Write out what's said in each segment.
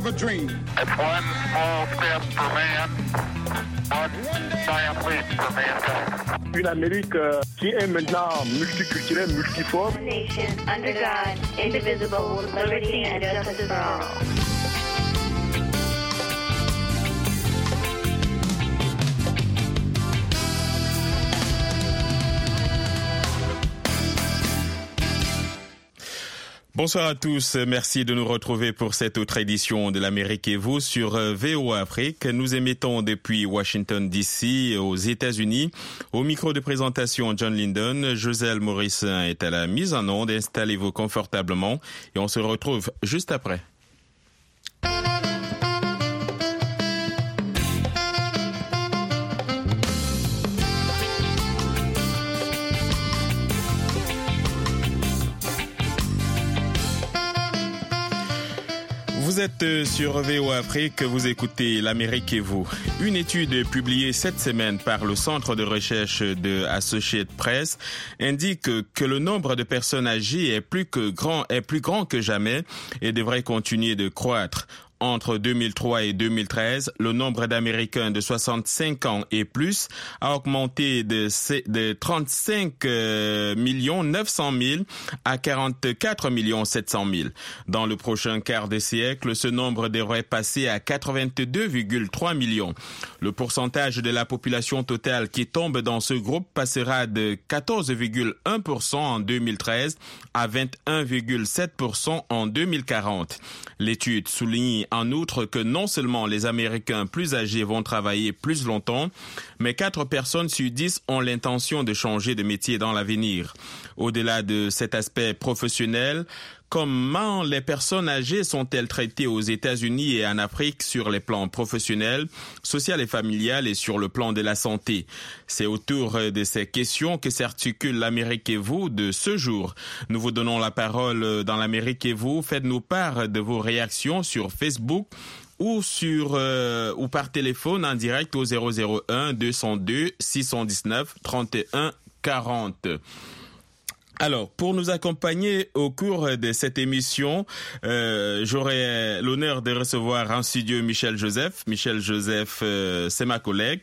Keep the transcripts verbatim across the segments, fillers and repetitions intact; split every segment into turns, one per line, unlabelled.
of a dream.
It's one small step for man, one giant leap for mankind.
Une Amérique euh, qui est maintenant multiculturelle, multiforme.
Nation under God, indivisible, with liberty and justice for all.
Bonsoir à tous, merci de nous retrouver pour cette autre édition de l'Amérique et vous sur V O A Afrique. Nous émettons depuis Washington D C aux États-Unis. Au micro de présentation John Linden, Joselle Morissin est à la mise en onde. Installez-vous confortablement et on se retrouve juste après. Vous êtes sur V O A Afrique, vous écoutez l'Amérique et vous. Une étude publiée cette semaine par le Centre de recherche de Associated Press indique que le nombre de personnes âgées est plus que grand, est plus grand que jamais et devrait continuer de croître. Entre deux mille trois et deux mille treize, le nombre d'Américains de soixante-cinq ans et plus a augmenté de, de trente-cinq millions neuf cent mille à quarante-quatre millions sept cent mille. Dans le prochain quart de siècle, ce nombre devrait passer à quatre-vingt-deux virgule trois millions. Le pourcentage de la population totale qui tombe dans ce groupe passera de quatorze virgule un pour cent en deux mille treize à vingt et un virgule sept pour cent en deux mille quarante. L'étude souligne en outre que non seulement les Américains plus âgés vont travailler plus longtemps, mais quatre personnes sur dix ont l'intention de changer de métier dans l'avenir. Au-delà de cet aspect professionnel, comment les personnes âgées sont-elles traitées aux États-Unis et en Afrique sur les plans professionnels, social et familial et sur le plan de la santé? C'est autour de ces questions que s'articule l'Amérique et vous de ce jour. Nous vous donnons la parole dans l'Amérique et vous. Faites-nous part de vos réactions sur Facebook ou sur euh, ou par téléphone en direct au zéro zéro un deux zéro deux six un neuf trente et un quarante. Alors, pour nous accompagner au cours de cette émission, euh, j'aurai l'honneur de recevoir en studio Michel Joseph. Michel Joseph, euh, c'est ma collègue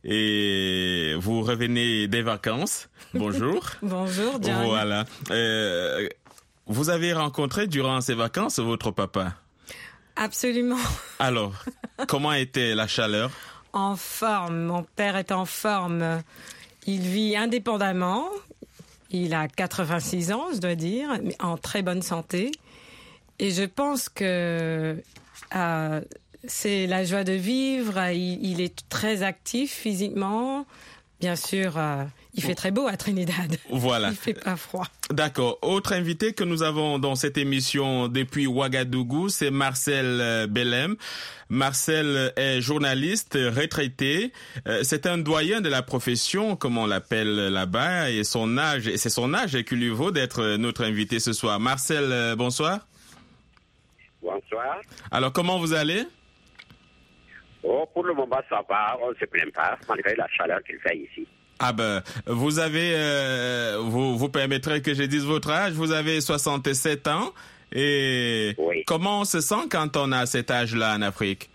et vous revenez des vacances. Bonjour.
Bonjour, John.
Voilà. Euh, vous avez rencontré durant ces vacances votre papa?
Absolument. Alors,
comment était la chaleur?
En forme. Mon père est en forme. Il vit indépendamment. Il a quatre-vingt-six ans, je dois dire, mais en très bonne santé. Et je pense que euh, c'est la joie de vivre. Il, il est très actif physiquement. Bien sûr, euh, il fait très beau à Trinidad.
Voilà.
Il fait pas froid.
D'accord. Autre invité que nous avons dans cette émission depuis Ouagadougou, c'est Marcel Bellem. Marcel est journaliste retraité. C'est un doyen de la profession, comme on l'appelle là-bas, et son âge, et c'est son âge qui lui vaut d'être notre invité ce soir. Marcel, bonsoir.
Bonsoir.
Alors, comment vous allez?
Oh, pour le moment, ça va. On ne se plaint pas, malgré la chaleur qu'il fait ici.
Ah ben, vous avez, euh, vous, vous permettrez que je dise votre âge. Vous avez soixante-sept ans. Et
oui.
Comment on se sent quand on a cet âge-là en Afrique?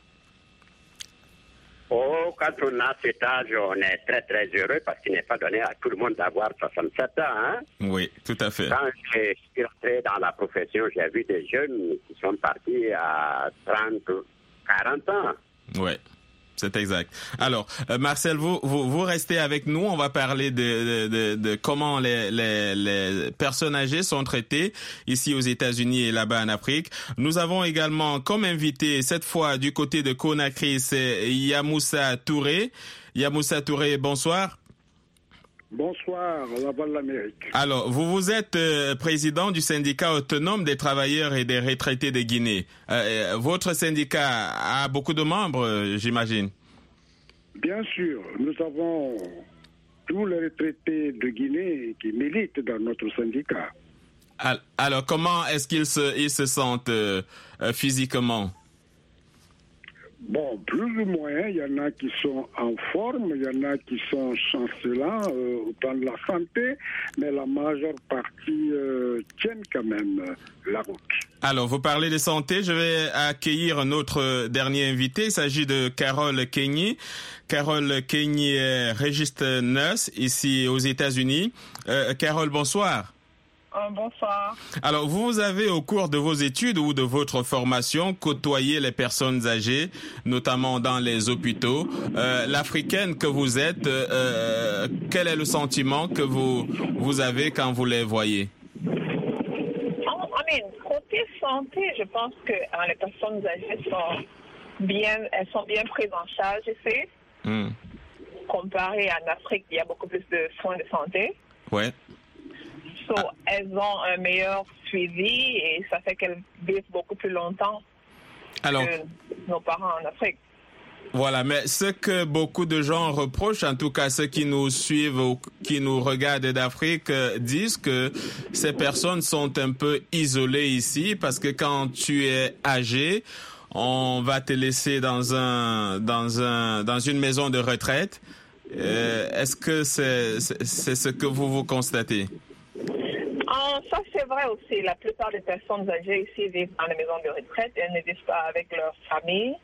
Oh, quand on a cet âge, on est très très heureux parce qu'il n'est pas donné à tout le monde d'avoir soixante-sept ans. Hein?
Oui, tout à fait.
Quand j'ai entré dans la profession, j'ai vu des jeunes qui sont partis à trente, quarante ans.
Oui. C'est exact. Alors, euh, Marcel, vous, vous vous restez avec nous. On va parler de, de, de, de comment les, les, les personnes âgées sont traitées ici aux États-Unis et là-bas en Afrique. Nous avons également comme invité, cette fois du côté de Conakry, c'est Yamoussa Touré. Yamoussa Touré, bonsoir.
Bonsoir, la voix de l'Amérique.
Alors, vous vous êtes euh, président du syndicat autonome des travailleurs et des retraités de Guinée. Euh, votre syndicat a beaucoup de membres, euh, j'imagine.
Bien sûr, nous avons tous les retraités de Guinée qui militent dans notre syndicat.
Alors, comment est-ce qu'ils se, ils se sentent euh, euh, physiquement?
Bon, plus ou moins, il y en a qui sont en forme, il y en a qui sont chancelants euh, au plan de la santé, mais la majeure partie euh, tiennent quand même euh, la route.
Alors, vous parlez de santé, je vais accueillir notre dernier invité. Il s'agit de Carole Kenyi. Carole Kenyi est registered nurse ici aux États-Unis. Euh, Carole, bonsoir.
Euh, bonsoir.
Alors, vous avez, au cours de vos études ou de votre formation, côtoyé les personnes âgées, notamment dans les hôpitaux. Euh, L'Africaine que vous êtes, euh, quel est le sentiment que vous, vous avez quand vous les voyez?
I mean, côté santé, je pense que hein, les personnes âgées sont bien, elles sont bien prises en charge ici. Mm. Comparé en Afrique, il y a beaucoup plus de soins de santé.
Ouais.
So, ah. Elles ont un meilleur suivi et ça fait qu'elles vivent beaucoup plus longtemps Alors, que nos parents en Afrique.
Voilà, mais ce que beaucoup de gens reprochent, en tout cas ceux qui nous suivent ou qui nous regardent d'Afrique, euh, disent que ces personnes sont un peu isolées ici parce que quand tu es âgé, on va te laisser dans un dans un dans une maison de retraite. Euh, est-ce que c'est, c'est c'est ce que vous vous constatez?
Ah, ça c'est vrai aussi. La plupart des personnes âgées ici vivent dans les maisons de retraite. Elles ne vivent pas avec leur famille.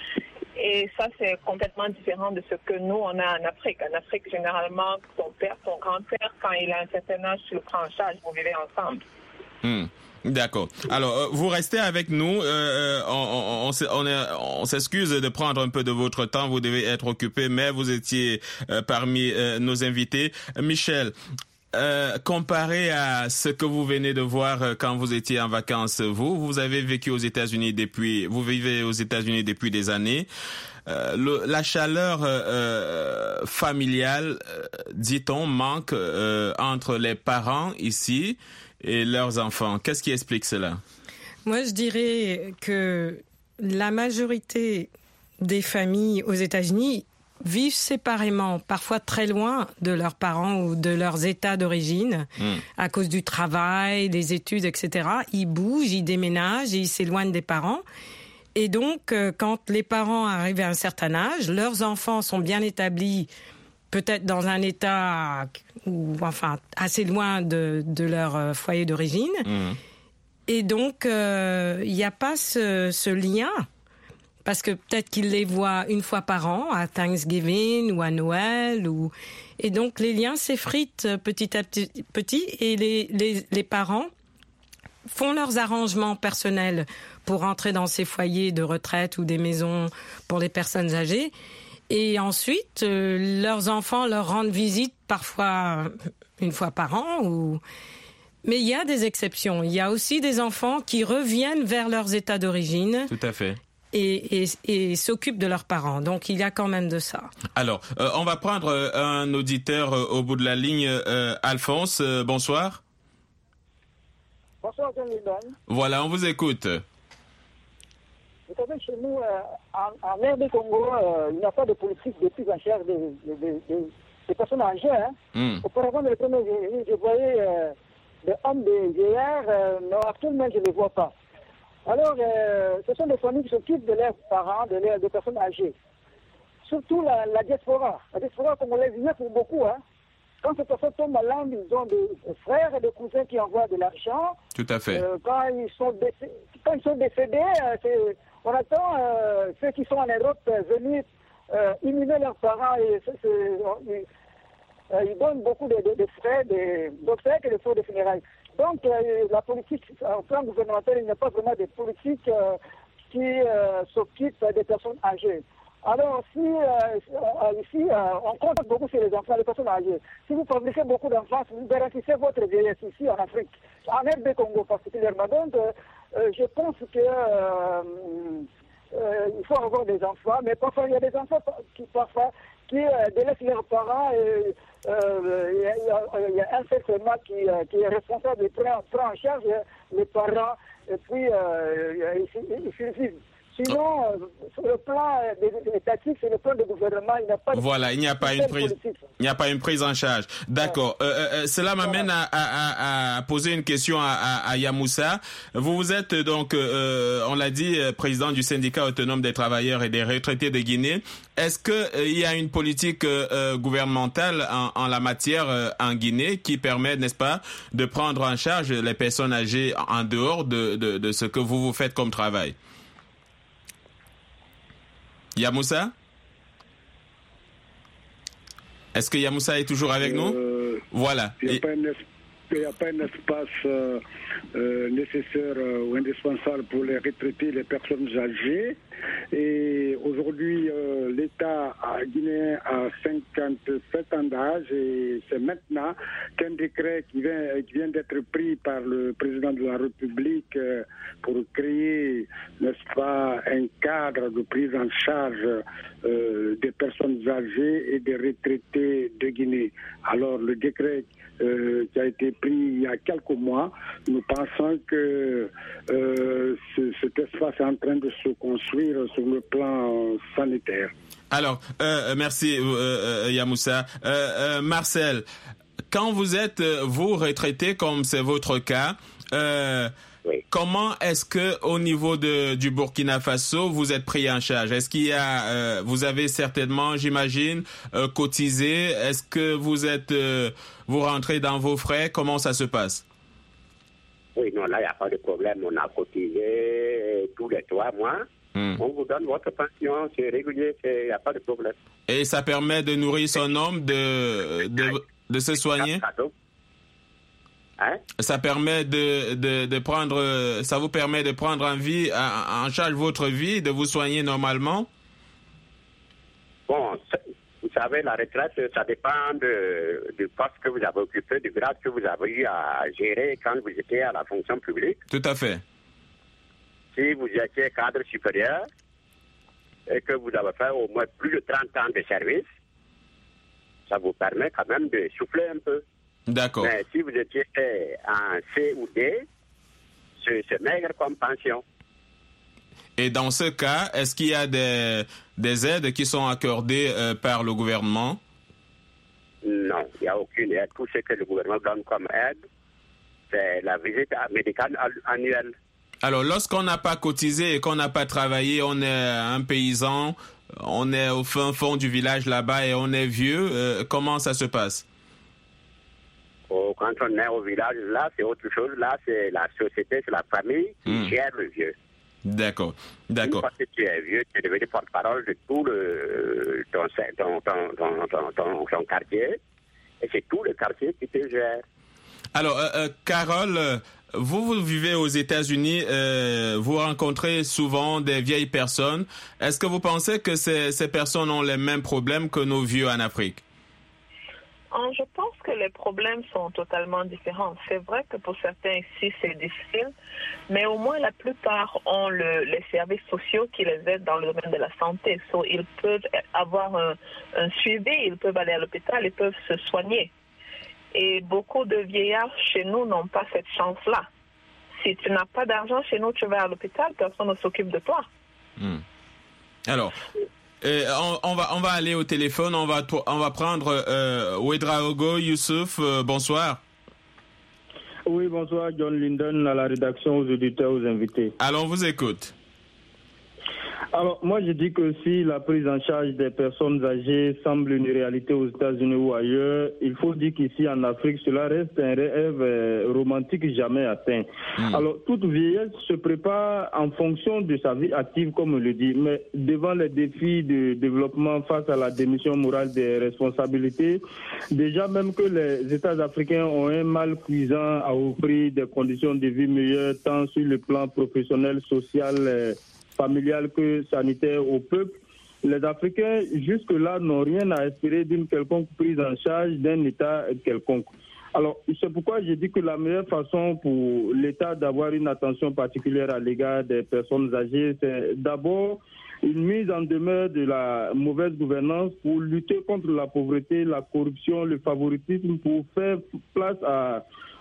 Et ça, c'est complètement différent de ce que nous, on a en Afrique. En Afrique, généralement, ton père, ton grand-père, quand il a un certain âge, tu le prends en charge, vous vivez ensemble.
Hmm. D'accord. Alors, euh, vous restez avec nous. Euh, on, on, on, est, on s'excuse de prendre un peu de votre temps. Vous devez être occupé, mais vous étiez euh, parmi euh, nos invités. Michel, Euh, comparé à ce que vous venez de voir euh, quand vous étiez en vacances, vous, vous avez vécu aux États-Unis depuis, vous vivez aux États-Unis depuis des années. Euh, le, la chaleur euh, familiale, euh, dit-on, manque euh, entre les parents ici et leurs enfants. Qu'est-ce qui explique cela?
Moi, je dirais que la majorité des familles aux États-Unis vivent séparément, parfois très loin de leurs parents ou de leurs états d'origine, mmh. à cause du travail, des études, et cetera. Ils bougent, ils déménagent et ils s'éloignent des parents. Et donc, euh, quand les parents arrivent à un certain âge, leurs enfants sont bien établis, peut-être dans un état ou enfin assez loin de, de leur euh, foyer d'origine. Mmh. Et donc, il euh, n'y a pas ce, ce lien. Parce que peut-être qu'ils les voient une fois par an, à Thanksgiving ou à Noël. Ou... Et donc, les liens s'effritent petit à petit. Et les, les, les parents font leurs arrangements personnels pour entrer dans ces foyers de retraite ou des maisons pour les personnes âgées. Et ensuite, euh, leurs enfants leur rendent visite parfois une fois par an. Ou... Mais il y a des exceptions. Il y a aussi des enfants qui reviennent vers leurs états d'origine.
Tout à fait.
Et, et, et s'occupent de leurs parents. Donc, il y a quand même de ça.
Alors, euh, on va prendre euh, un auditeur euh, au bout de la ligne. Euh, Alphonse, euh, bonsoir.
Bonsoir, John Lidon.
Voilà, on vous écoute.
Vous savez, chez nous, euh, en, en R D Congo, euh, il n'y a pas de politique de prise en charge des, des, des, des, des personnes âgées. Hein. Mm. Auparavant, les premiers, je, je voyais euh, des hommes, des vieillards, euh, mais actuellement, je ne les vois pas. Alors, euh, ce sont des familles qui s'occupent de leurs parents, de leurs des personnes âgées. Surtout la, la diaspora. La diaspora congolaise, il y a pour beaucoup. Hein. Quand ces personnes tombent malades, ils ont des, des frères et des cousins qui envoient de l'argent.
Tout à fait.
Euh, quand, ils sont décédés, quand ils sont décédés, euh, c'est, on attend euh, ceux qui sont en Europe euh, venir euh, inhumer leurs parents. Et c'est, c'est, ils, euh, ils donnent beaucoup de, de, de frais, de, donc c'est que les frais de funérailles. Donc, euh, la politique, en plan gouvernemental, il n'y a pas vraiment de politique euh, qui euh, s'occupe des personnes âgées. Alors, si euh, ici, euh, on compte beaucoup sur les enfants, les personnes âgées. Si vous fabriquez beaucoup d'enfants, vous garantissez votre vieillesse ici en Afrique, en R D Congo particulièrement. Donc, euh, je pense que euh, euh, il faut avoir des enfants, mais parfois il y a des enfants qui parfois qui euh, délaissent leurs parents et euh, il, y a, il y a un seul seulement qui, euh, qui est responsable de prendre, prendre en charge les parents et puis euh, ils, ils survivent. Sinon, euh, sur le plan euh, étatique, sur le plan du gouvernement, il n'y a pas de
Voilà, il n'y a pas une prise,
politique.
il n'y a pas une prise en charge. D'accord. Ouais. Euh, euh, cela m'amène à, à, à, à poser une question à, à, à Yamoussa. Vous vous êtes donc, euh, on l'a dit, président du syndicat autonome des travailleurs et des retraités de Guinée. Est-ce que euh, il y a une politique euh, gouvernementale en, en la matière euh, en Guinée qui permet, n'est-ce pas, de prendre en charge les personnes âgées en dehors de, de, de ce que vous vous faites comme travail? Yamoussa? Est-ce que Yamoussa est toujours avec euh, nous? Voilà.
Il n'y a, a pas un espace euh, euh, nécessaire euh, ou indispensable pour les retraités, les personnes âgées. Et aujourd'hui, euh, l'État guinéen a cinquante-sept ans d'âge et c'est maintenant qu'un décret qui vient, qui vient d'être pris par le président de la République euh, pour créer, n'est-ce pas, un cadre de prise en charge euh, des personnes âgées et des retraités de Guinée. Alors, le décret Euh, qui a été pris il y a quelques mois, nous pensons que euh, ce, cet espace est en train de se construire sur le plan sanitaire.
Alors, euh, merci euh, Yamoussa. Euh, euh, Marcel, quand vous êtes, vous, retraité, comme c'est votre cas, euh, oui. Comment est-ce que au niveau de du Burkina Faso vous êtes pris en charge? Est-ce qu'il y a, euh, vous avez certainement, j'imagine, euh, cotisé? Est-ce que vous êtes, euh, vous rentrez dans vos frais? Comment ça se passe?
Oui, non, là il n'y a pas de problème. On a cotisé tous les trois mois. Hmm. On vous donne votre pension, c'est régulier, il n'y a pas de problème.
Et ça permet de nourrir son homme, de de de se soigner? Hein? Ça permet de, de, de prendre, ça vous permet de prendre en vie, en charge votre vie, de vous soigner normalement?
Bon, vous savez, la retraite, ça dépend de, du poste que vous avez occupé, du grade que vous avez eu à gérer quand vous étiez à la fonction publique.
Tout à fait.
Si vous étiez cadre supérieur et que vous avez fait au moins plus de trente ans de service, ça vous permet quand même de souffler un peu.
D'accord.
Mais si vous étiez en C ou D, c'est, c'est maigre comme pension.
Et dans ce cas, est-ce qu'il y a des, des aides qui sont accordées euh, par le gouvernement?
Non, il n'y a aucune aide. Tout ce que le gouvernement donne comme aide, c'est la visite médicale annuelle.
Alors, lorsqu'on n'a pas cotisé et qu'on n'a pas travaillé, on est un paysan, on est au fin fond du village là-bas et on est vieux, euh, comment ça se passe?
Quand on est au village, là, c'est autre chose. Là, c'est la société, c'est la famille qui mmh. gère le vieux.
D'accord, d'accord.
Parce que tu es vieux, tu es devenu porte-parole de tout le, ton, ton, ton, ton, ton, ton, ton quartier. Et c'est tout le quartier qui te gère.
Alors, euh, euh, Carole, vous, vous vivez aux États-Unis, euh, vous rencontrez souvent des vieilles personnes. Est-ce que vous pensez que ces, ces personnes ont les mêmes problèmes que nos vieux en Afrique?
Je pense que les problèmes sont totalement différents. C'est vrai que pour certains ici, c'est difficile, mais au moins la plupart ont le, les services sociaux qui les aident dans le domaine de la santé. So, ils peuvent avoir un, un suivi, ils peuvent aller à l'hôpital, ils peuvent se soigner. Et beaucoup de vieillards chez nous n'ont pas cette chance-là. Si tu n'as pas d'argent chez nous, tu vas à l'hôpital, personne ne s'occupe de toi.
Hmm. Alors... Euh, on, on va on va aller au téléphone, on va on va prendre euh, Ouedraogo Youssouf, euh, bonsoir.
Oui, bonsoir John Linden à la rédaction, aux auditeurs, aux invités.
Alors on vous écoute.
Alors, moi, je dis que si la prise en charge des personnes âgées semble une réalité aux États-Unis ou ailleurs, il faut dire qu'ici, en Afrique, cela reste un rêve euh, romantique jamais atteint. Mmh. Alors, toute vieillesse se prépare en fonction de sa vie active, comme on le dit, mais devant les défis de développement face à la démission morale des responsabilités, déjà même que les États africains ont un mal cuisant à offrir des conditions de vie meilleures, tant sur le plan professionnel, social, euh, familial que sanitaire au peuple, les Africains jusque-là n'ont rien à espérer d'une quelconque prise en charge d'un État quelconque. Alors, c'est pourquoi je dis que la meilleure façon pour l'État d'avoir une attention particulière à l'égard des personnes âgées, c'est d'abord une mise en demeure de la mauvaise gouvernance pour lutter contre la pauvreté, la corruption, le favoritisme, pour faire place à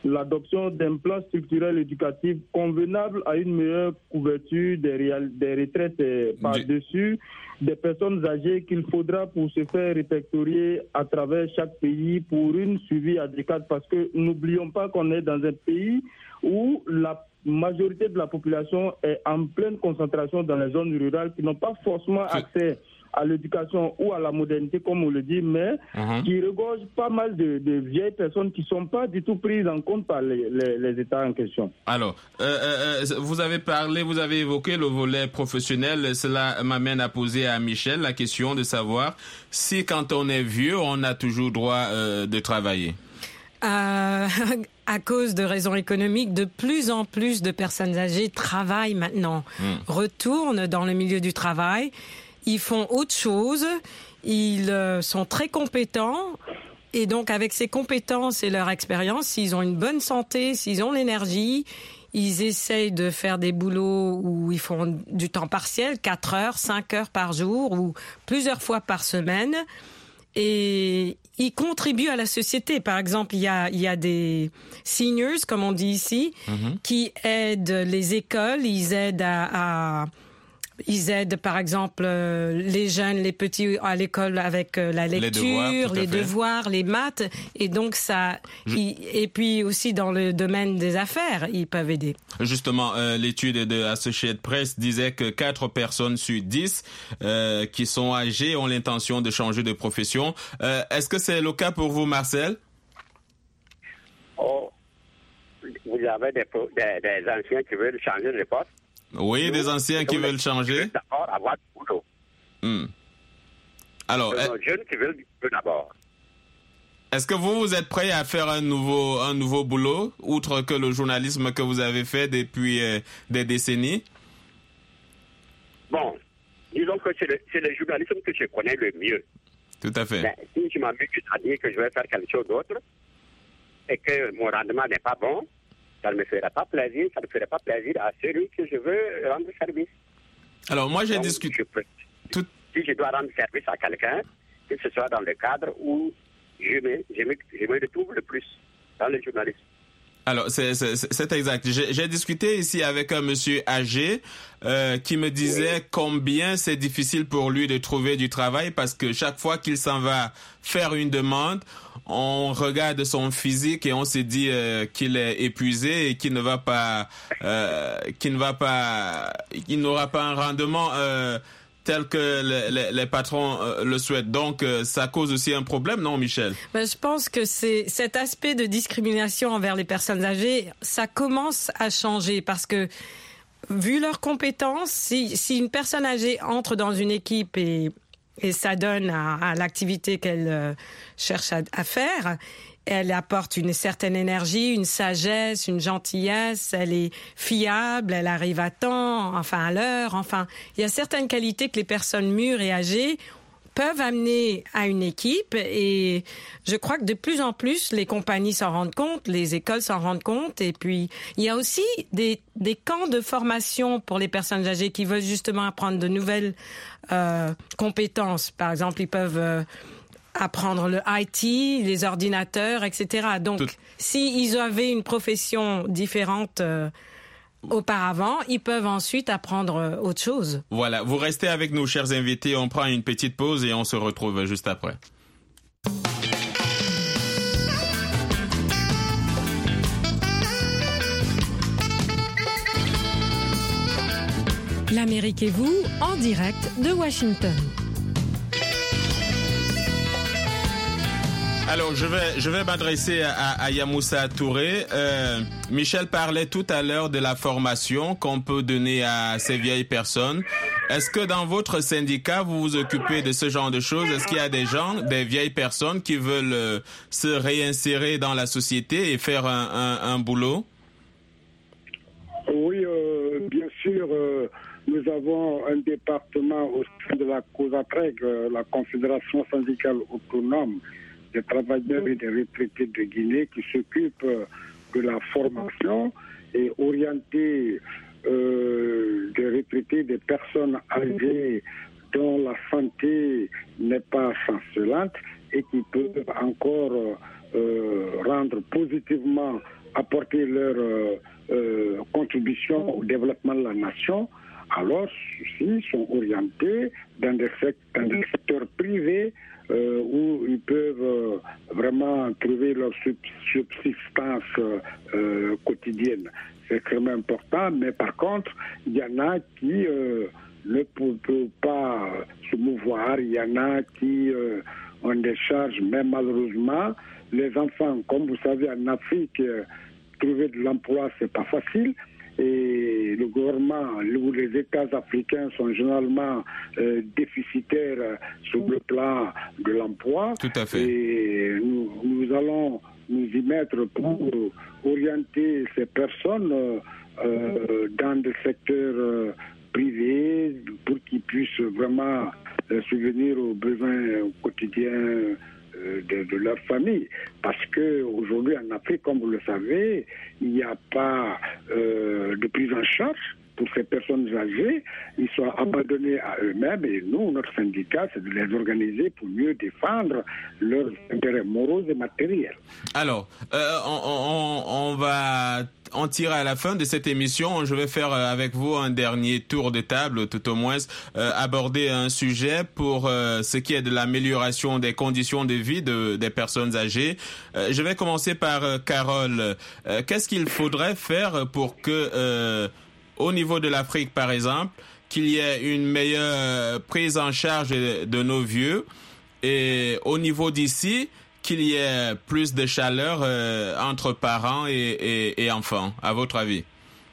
l'adoption d'un plan structurel éducatif convenable à une meilleure couverture des, réal- des retraites par-dessus des personnes âgées qu'il faudra pour se faire répertorier à travers chaque pays pour une suivi adéquate, parce que n'oublions pas qu'on est dans un pays où la majorité de la population est en pleine concentration dans les zones rurales qui n'ont pas forcément accès à l'éducation ou à la modernité, comme on le dit, mais uh-huh. qui regorge pas mal de, de vieilles personnes qui ne sont pas du tout prises en compte par les, les, les États en question.
Alors, euh, euh, vous avez parlé, vous avez évoqué le volet professionnel. Cela m'amène à poser à Michel la question de savoir si, quand on est vieux, on a toujours droit euh, de travailler.
Euh, à cause de raisons économiques, de plus en plus de personnes âgées travaillent maintenant, mmh. retournent dans le milieu du travail. Ils font autre chose, ils euh, sont très compétents et donc avec ces compétences et leur expérience, s'ils ont une bonne santé, s'ils ont l'énergie, ils essayent de faire des boulots où ils font du temps partiel, quatre heures, cinq heures par jour ou plusieurs fois par semaine et ils contribuent à la société. Par exemple, il y a, il y a des seniors, comme on dit ici, mm-hmm. qui aident les écoles, ils aident à... à Ils aident, par exemple, euh, les jeunes, les petits à l'école avec euh, la lecture, les, devoirs, les, devoirs, les maths. Et donc, ça... Je... Y, et puis aussi, dans le domaine des affaires, ils peuvent aider.
Justement, euh, l'étude de Associated Press disait que quatre personnes sur dix euh, qui sont âgées ont l'intention de changer de profession. Euh, est-ce que c'est le cas pour vous, Marcel?
Oh, vous avez des, des, des anciens qui veulent changer de poste?
Oui, des anciens qui veulent changer.
D'abord, avoir du boulot.
Hmm. Alors,
est... jeunes qui veulent du boulot d'abord.
Est-ce que vous, vous êtes prêt à faire un nouveau, un nouveau boulot, outre que le journalisme que vous avez fait depuis euh, des décennies?
Bon, disons que c'est le, c'est le journalisme que je connais le mieux.
Tout à fait.
Mais si je m'amuse à dire que je vais faire quelque chose d'autre et que mon rendement n'est pas bon, ça ne me ferait pas plaisir, ça ne ferait pas plaisir à celui que je veux rendre service.
Alors, moi, j'ai discuté...
Tout... Si je dois rendre service à quelqu'un, que ce soit dans le cadre où je me, je me, je me retrouve le plus dans le journalisme.
Alors, c'est, c'est, c'est exact. J'ai, j'ai discuté ici avec un monsieur âgé euh, qui me disait oui. combien c'est difficile pour lui de trouver du travail parce que chaque fois qu'il s'en va faire une demande, on regarde son physique et on se dit euh, qu'il est épuisé et qu'il ne va pas, euh, qu'il ne va pas, qu'il n'aura pas un rendement euh, tel que les, les, les patrons euh, le souhaitent. Donc, euh, ça cause aussi un problème, non, Michel?
Ben, je pense que c'est cet aspect de discrimination envers les personnes âgées, ça commence à changer parce que, vu leurs compétences, si, si une personne âgée entre dans une équipe et, et s'adonne à, à l'activité qu'elle euh, cherche à, à faire, elle apporte une certaine énergie, une sagesse, une gentillesse, elle est fiable, elle arrive à temps, enfin à l'heure, enfin, il y a certaines qualités que les personnes mûres et âgées peuvent amener à une équipe et je crois que de plus en plus les compagnies s'en rendent compte, les écoles s'en rendent compte et puis il y a aussi des, des camps de formation pour les personnes âgées qui veulent justement apprendre de nouvelles euh, compétences. Par exemple, ils peuvent... Euh, apprendre le I T, les ordinateurs, et cetera. Donc, Tout... s'ils avaient une profession différente euh, auparavant, ils peuvent ensuite apprendre euh, autre chose.
Voilà, vous restez avec nous, chers invités. On prend une petite pause et on se retrouve juste après.
L'Amérique et vous, en direct de Washington.
Alors, je vais, je vais m'adresser à, à Yamoussa Touré. Euh, Michel parlait tout à l'heure de la formation qu'on peut donner à ces vieilles personnes. Est-ce que dans votre syndicat, vous vous occupez de ce genre de choses? Est-ce qu'il y a des gens, des vieilles personnes qui veulent euh, se réinsérer dans la société et faire un, un, un boulot?
Oui, euh, bien sûr. Euh, nous avons un département au sein de la COSATREG, euh, la Confédération syndicale autonome des travailleurs et des retraités de Guinée, qui s'occupe de la formation et orienter euh, des retraités, des personnes âgées dont la santé n'est pas chancelante et qui peuvent encore euh, rendre positivement apporter leur euh, euh, contribution au développement de la nation, alors ceux-ci sont orientés dans des, sect- dans des secteurs privés euh, où ils peuvent euh, vraiment trouver leur sub- subsistance euh, quotidienne. C'est extrêmement important, mais par contre, il y en a qui euh, ne peuvent, peuvent pas se mouvoir, il y en a qui euh, ont des charges, mais malheureusement, les enfants, comme vous savez, en Afrique, euh, trouver de l'emploi, c'est pas facile. Et le gouvernement ou les États africains sont généralement euh, déficitaires euh, sur le plan de l'emploi.
Tout à fait.
Et nous, nous allons nous y mettre pour orienter ces personnes euh, euh, dans des secteurs euh, privés pour qu'ils puissent vraiment euh, subvenir aux besoins quotidiens De, de leur famille. Parce qu'aujourd'hui en Afrique, comme vous le savez, il n'y a pas euh, de prise en charge pour ces personnes âgées. Ils sont abandonnés à eux-mêmes et nous, notre syndicat, c'est de les organiser pour mieux défendre leurs intérêts moraux et matériels.
Alors, euh, on, on, on va en tirer à la fin de cette émission. Je vais faire avec vous un dernier tour de table, tout au moins, euh, aborder un sujet pour euh, ce qui est de l'amélioration des conditions de vie de, des personnes âgées. Euh, je vais commencer par euh, Carole. Euh, qu'est-ce qu'il faudrait faire pour que, euh, au niveau de l'Afrique, par exemple, qu'il y ait une meilleure prise en charge de, de nos vieux, et au niveau d'ici, qu'il y ait plus de chaleur euh, entre parents et, et, et enfants, à votre avis?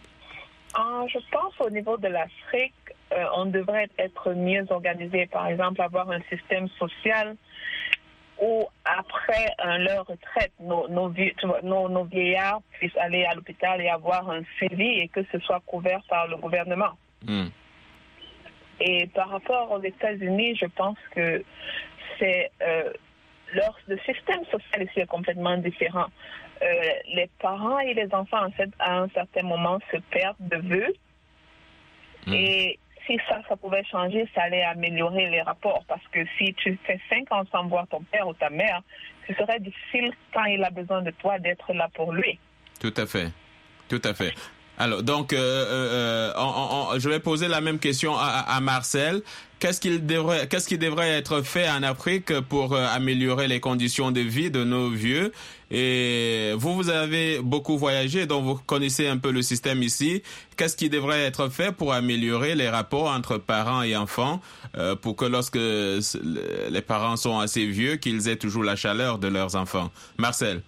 Euh, je pense au niveau de l'Afrique, euh, on devrait être mieux organisé. Par exemple, avoir un système social où, après euh, leur retraite, nos, nos, vieux, nos, nos vieillards puissent aller à l'hôpital et avoir un suivi et que ce soit couvert par le gouvernement. Mm. Et par rapport aux États-Unis, je pense que c'est... Euh, Leur, le système social ici est complètement différent. Euh, les parents et les enfants, en fait, à un certain moment, se perdent de vue. Mmh. Et si ça, ça pouvait changer, ça allait améliorer les rapports. Parce que si tu fais cinq ans sans voir ton père ou ta mère, ce serait difficile, quand il a besoin de toi, d'être là pour lui.
Tout à fait. Tout à fait. Alors, donc, euh, euh, on, on, je vais poser la même question à, à Marcel. Qu'est-ce qu'il devrait, qu'est-ce qui devrait être fait en Afrique pour euh, améliorer les conditions de vie de nos vieux? Et vous, vous avez beaucoup voyagé, donc vous connaissez un peu le système ici. Qu'est-ce qui devrait être fait pour améliorer les rapports entre parents et enfants, euh, pour que lorsque les parents sont assez vieux, qu'ils aient toujours la chaleur de leurs enfants? Marcel.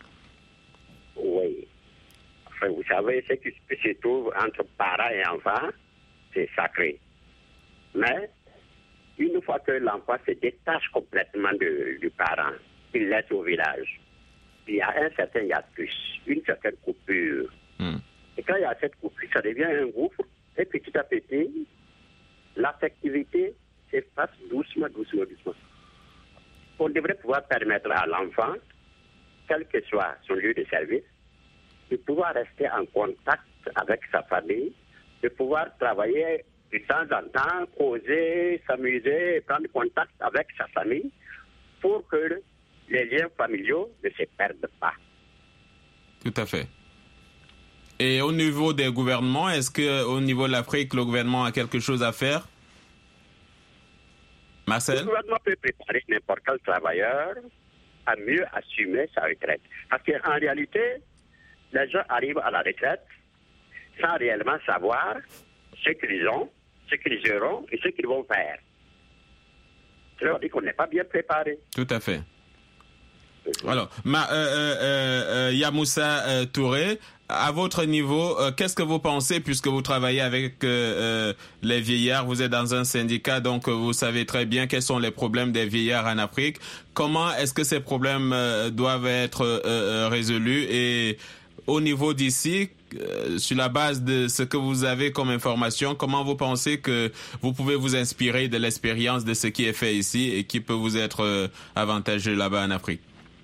Oui. Enfin, vous savez, ce qui se trouve entre parents et enfants, c'est sacré. Mais une fois que l'enfant se détache complètement de, du parent, il laisse au village, il y a un certain hiatus, une certaine coupure. Mm. Et quand il y a cette coupure, ça devient un gouffre, et petit à petit, l'affectivité s'efface doucement, doucement, doucement. On devrait pouvoir permettre à l'enfant, quel que soit son lieu de service, de pouvoir rester en contact avec sa famille, de pouvoir travailler de temps en temps, causer, s'amuser, prendre contact avec sa famille pour que les liens familiaux ne se perdent pas.
Tout à fait. Et au niveau des gouvernements, est-ce qu'au niveau de l'Afrique, le gouvernement a quelque chose à faire? Marcel?
Le gouvernement peut préparer n'importe quel travailleur à mieux assumer sa retraite. Parce qu'en réalité, les gens arrivent à la retraite sans réellement savoir ce qu'ils ont, ce qu'ils auront et ce qu'ils vont faire. Ça veut dire qu'on n'est pas bien préparé.
Tout à fait. Alors, ma, euh, euh, euh, Yamoussa euh, Touré, à votre niveau, euh, qu'est-ce que vous pensez, puisque vous travaillez avec euh, euh, les vieillards, vous êtes dans un syndicat, donc vous savez très bien quels sont les problèmes des vieillards en Afrique. Comment est-ce que ces problèmes euh, doivent être euh, euh, résolus? Et au niveau d'ici, euh, sur la base de ce que vous avez comme information, comment vous pensez que vous pouvez vous inspirer de l'expérience de ce qui est fait ici et qui peut vous être euh, avantageux là-bas en Afrique?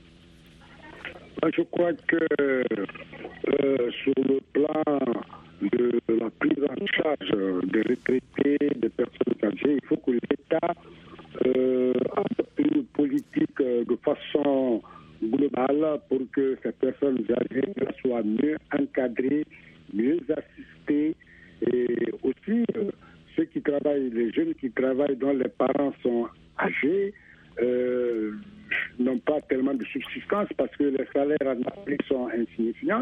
Je crois que euh, sur le plan de la prise en charge des retraités, des personnes âgées, il faut que l'État euh, adopte une politique de façon globale pour que ces personnes âgées soient mieux encadrer, mieux assister. Et aussi, euh, ceux qui travaillent, les jeunes qui travaillent dont les parents sont âgés, euh, n'ont pas tellement de subsistance parce que les salaires en Afrique sont insignifiants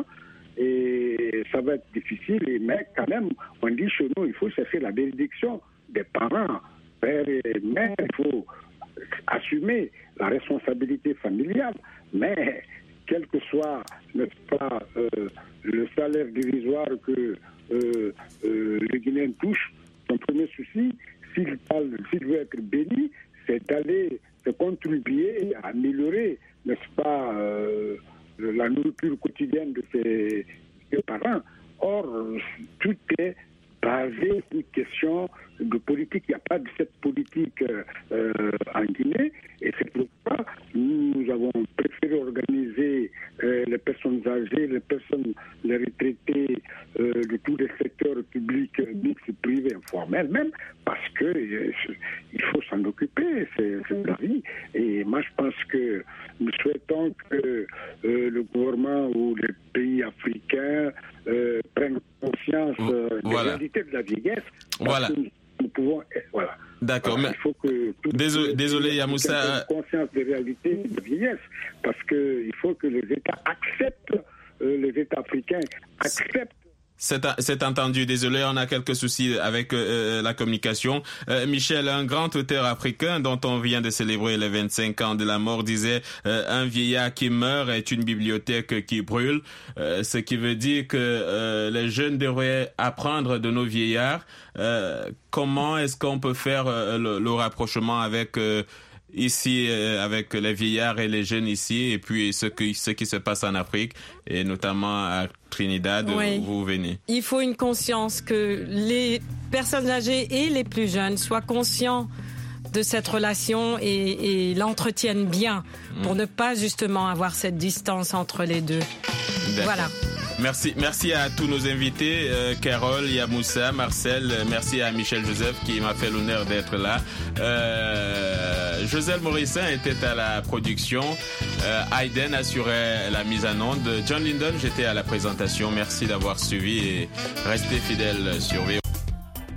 et ça va être difficile. Mais quand même, on dit chez nous, il faut chercher la bénédiction des parents, père et mère, il faut assumer la responsabilité familiale, mais quel que soit, n'est-ce pas, euh, le salaire dérisoire que euh, euh, le Guinéen touche, son premier souci, s'il parle, s'il veut être béni, c'est d'aller de contribuer à améliorer, n'est-ce pas, euh, la nourriture quotidienne de ses, ses parents. Or, tout est basé sur une question de politique. Il n'y a pas de cette politique euh, en Guinée. Et c'est pourquoi nous, nous avons préféré organiser euh, les personnes âgées, les personnes, les retraités euh, de tous les secteurs publics, mixtes, privés, informels même, parce que euh, il faut s'en occuper, c'est, c'est la vie. Et moi, je pense que nous souhaitons que euh, le gouvernement ou les pays africains euh, prennent conscience euh,
voilà.
des réalités de la vieillesse.
Voilà.
Nous, nous pouvons, voilà.
D'accord,
voilà,
mais
il faut que tout
désolé, désolé Yamoussa.
Conscience des réalités de la vieillesse, parce que il faut que les États acceptent, euh, les États africains acceptent.
C'est, c'est entendu. Désolé, on a quelques soucis avec euh, la communication. Euh, Michel, un grand auteur africain dont on vient de célébrer les vingt-cinq ans de la mort, disait euh, un vieillard qui meurt est une bibliothèque qui brûle. Euh, ce qui veut dire que euh, les jeunes devraient apprendre de nos vieillards. Euh, comment est-ce qu'on peut faire euh, le, le rapprochement avec euh, ici euh, avec les vieillards et les jeunes ici, et puis ce qui, ce qui se passe en Afrique, et notamment à Trinidad,
oui.
où vous venez.
Il faut une conscience que les personnes âgées et les plus jeunes soient conscients de cette relation et, et l'entretiennent bien pour mmh. ne pas justement avoir cette distance entre les deux.
D'accord.
Voilà.
Merci, merci à tous nos invités, euh, Carole, Yamoussa, Marcel, merci à Michel Joseph qui m'a fait l'honneur d'être là. Euh, Joselle Morissin était à la production, euh, Hayden assurait la mise en onde, John Lyndon, j'étais à la présentation. Merci d'avoir suivi et restez fidèles sur V O A.